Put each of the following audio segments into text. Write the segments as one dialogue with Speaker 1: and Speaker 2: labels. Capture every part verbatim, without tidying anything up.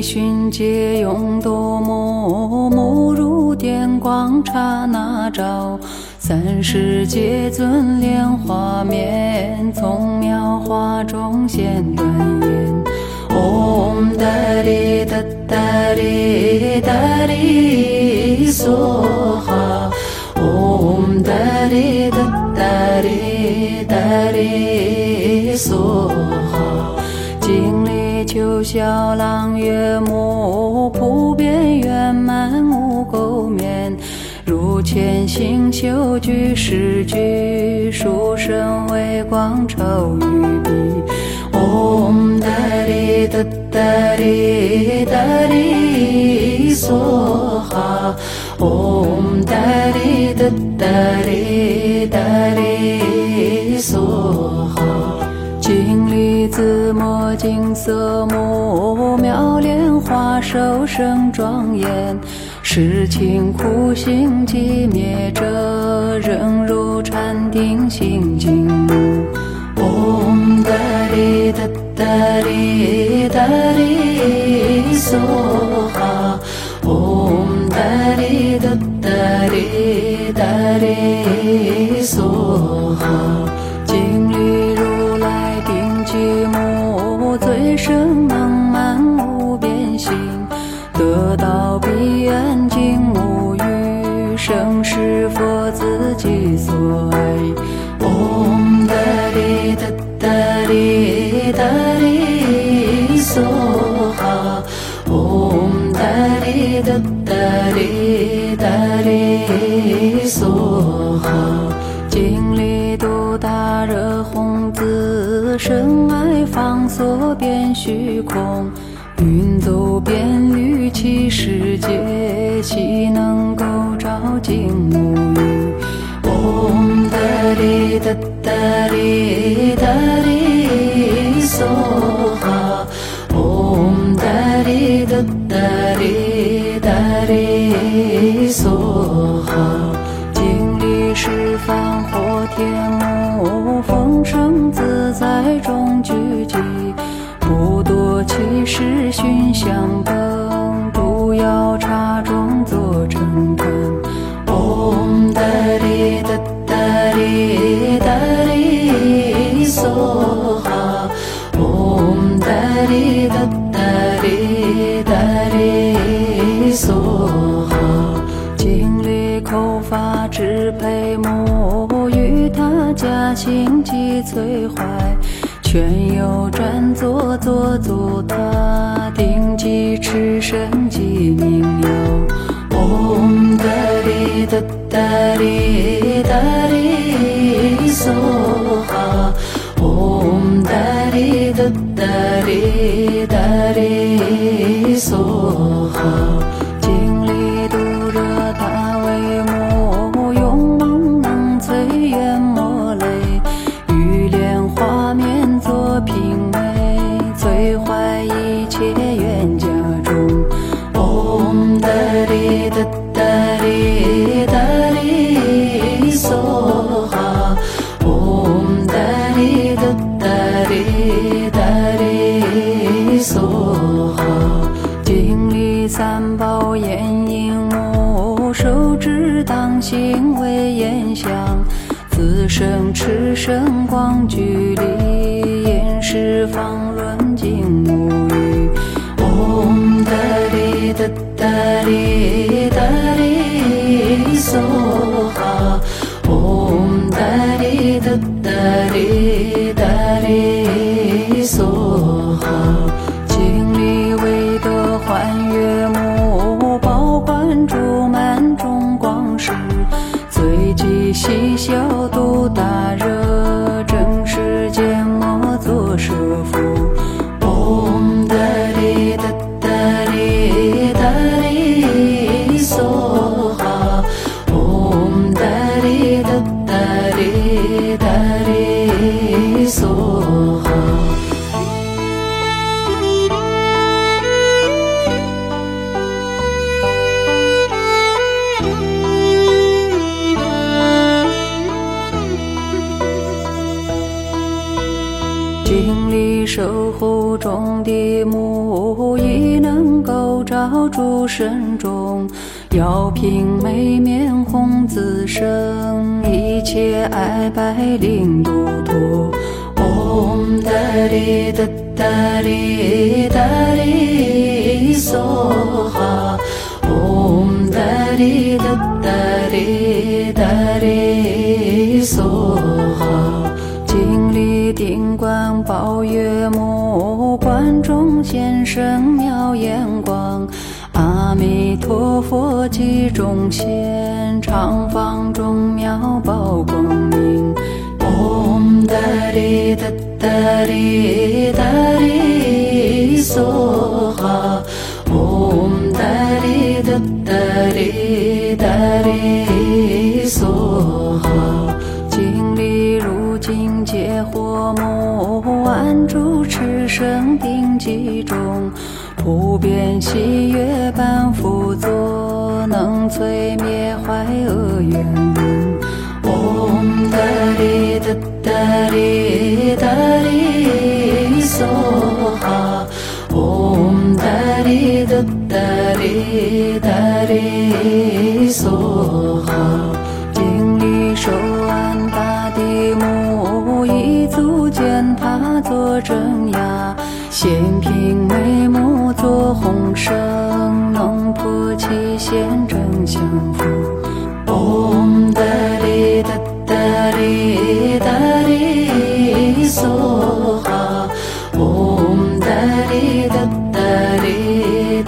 Speaker 1: 里寻借用多么目如电光刹那照，三世皆尊莲花面，从描画中现端严。唵达哩达达哩达哩梭哈，唵达哩达达哩达哩梭哈。经历九霄朗月幕，普遍圆满无垢面，如前行修具世具，殊胜微光超于彼。唵达哩达达哩达哩梭哈，唵达哩达达哩达哩梭哈。经历紫墨金色目，妙莲花手生庄严，世情苦行寂灭者，仍如禅定心静穆。唵达哩达达哩达哩梭哈，唵达哩达达哩达哩梭哈。经历如来定寂目，最胜茫漫无边行，得到彼岸尽无余，生是佛自己所爱。唵达哩达达哩达哩梭哈，唵达哩达达哩达哩梭哈。经历度大热红紫，深爱方所遍虚空，云走遍绿其世界，岂能够照尽无余。唵达哩达达哩达哩梭哈，唵达哩达达哩达哩梭哈。经历十方或天目，风声自在中聚集，不多其事寻相崩，毒药茶中作成团。唵达哩达达哩达哩梭哈，唵达哩达达哩达哩梭哈。经历口法支配目，与他家心即摧坏，全有转作作作他，定即持身即明了。唵达哩达达哩达哩梭哈，唵达哩达达哩达哩梭哈。经历度热大为目，勇猛能摧元魔雷，玉莲花面作品味，摧坏一切冤家中。唵达哩达达哩达哩梭哈，唵达哩达达哩达哩梭哈。经历三宝眼影目，手指当心为眼相，自生持身光距离，眼识方论尽无余。唵达哩达达哩达哩梭哈，唵达哩达达哩达哩梭哈。经历唯得幻月目，宝冠珠满中光时，随即喜笑度大热，正世间莫作舍夫。唵达哩达达哩达哩梭哈，唵达哩达达哩达哩梭哈。 守候中的木已能够照诸身中，药瓶眉面红紫生，一切爱白灵度脱。Om Dari Dari Dari Soha Om Dari Dari Dari Soha 经历定观宝月木，观众现身妙眼光。阿弥陀佛即众现，长房中妙宝光明。Om Dari Dari Dari Soha Om Dari Dari Dari Soha 经历如今皆火木，安住持生定集中，普遍喜悦般辅佐，能摧灭坏恶缘人。Om Dari Dari Dari Soha Om Dari Dari Dari Soha 经历受安大地木，一足见他作正牙，显平眉目作红绳，能破其现正相符。Om Dari Dari Dari Soha Om Dari Dari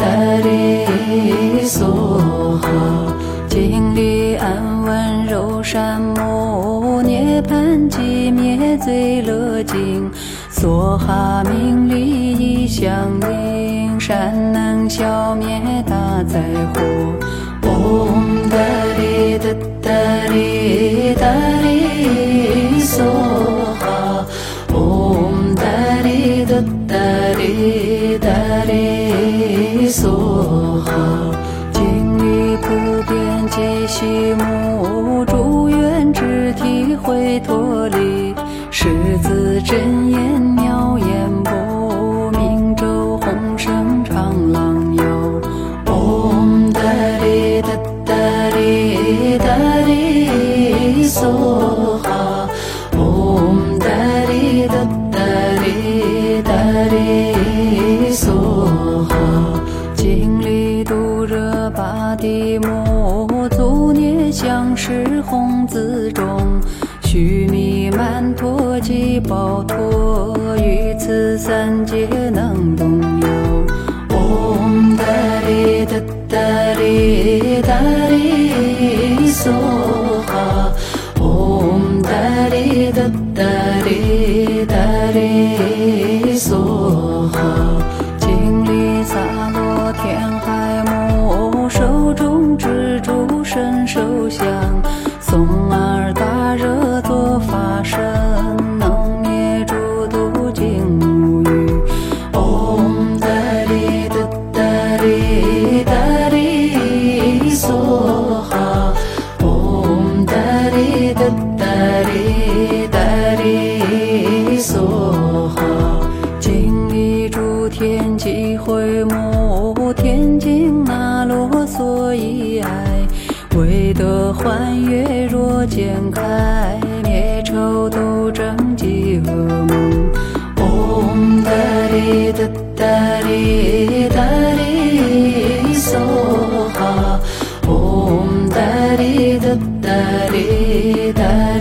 Speaker 1: Dari Soha 经历安稳柔善木，涅槃寂灭罪乐尽，梭哈名利一相应，善能消灭大灾祸。Om Dari Dari Dari Soha Om Dari Dari Dari Soha 经历普遍皆悉目，诸愿之体会脱离，狮子真言妙言不，明咒红绳长廊摇。Om Dari Dari Dari Soha Om Dari Dari Dari Soha 经历度热巴地木，足涅相识红字中，须弥曼陀及宝陀，于此三界能动摇。Om Dari Dari Dari Soha Om Dari Dari Dari Soha 经历萨罗天海木，手中蜘蛛身手相，松尔大热作法身，能灭诸毒经无余。Om Dari Dari Dari Soha Om Dari Dari Dari Soha 经历诸天际会木，天经那罗所以爱，为得欢悦若见开，灭仇斗争及恶梦。Om Dari Dari Dari Soha Om Dari Dari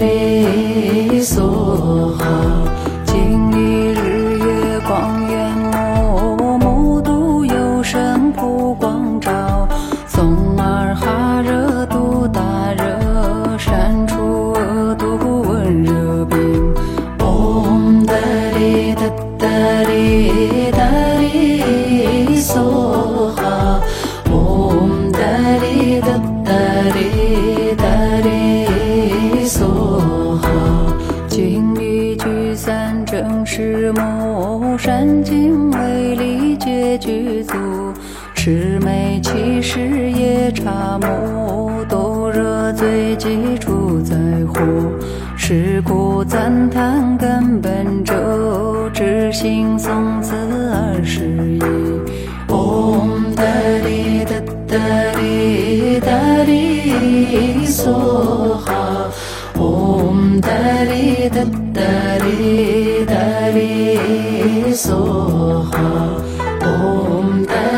Speaker 1: Dari Soha 经历日月光圆目，目睹有神普光照，松尔哈热度大热，删除恶毒温热病。Om Dari Dari Dari Soha Om Dari Dari Dari Soha 经历聚散正是木，善经为力皆具足，魑魅起时夜叉木，斗热罪基础灾祸，是故赞叹根本咒， 执行诵字二十一。唵达哩达达哩达哩梭哈，唵达哩达达哩达哩梭哈，唵达